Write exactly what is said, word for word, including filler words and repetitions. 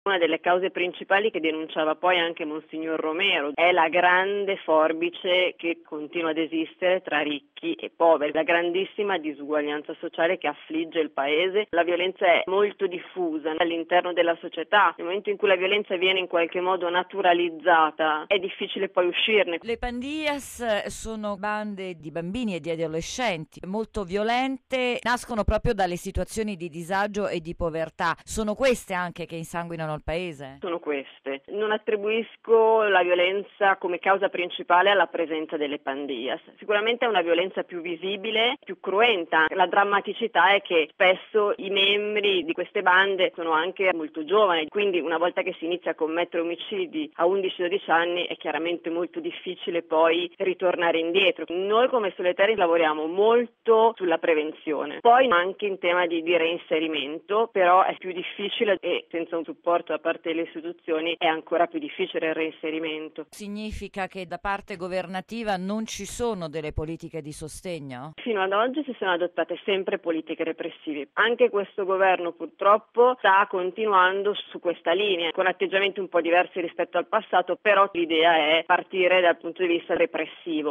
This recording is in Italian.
Una delle cause principali che denunciava poi anche Monsignor Romero è la grande forbice che continua ad esistere tra ricchi e poveri, la grandissima disuguaglianza sociale che affligge il paese. La violenza è molto diffusa all'interno della società. Nel momento in cui la violenza viene in qualche modo naturalizzata, è difficile poi uscirne. Le pandillas sono bande di bambini e di adolescenti molto violente, nascono proprio dalle situazioni di disagio e di povertà. Sono queste anche che insanguinano il paese? Sono queste. Non attribuisco la violenza come causa principale alla presenza delle pandillas. Sicuramente è una violenza più visibile, più cruenta. La drammaticità è che spesso i membri di queste bande sono anche molto giovani, quindi una volta che si inizia a commettere omicidi a undici dodici anni è chiaramente molto difficile poi ritornare indietro. Noi come Soletari lavoriamo molto sulla prevenzione, poi anche in tema di, di reinserimento, però è più difficile e senza un supporto da parte delle istituzioni è ancora più difficile il reinserimento. Significa che da parte governativa non ci sono delle politiche di sostegno? Fino ad oggi si sono adottate sempre politiche repressive. Anche questo governo purtroppo sta continuando su questa linea, con atteggiamenti un po' diversi rispetto al passato, però l'idea è partire dal punto di vista repressivo.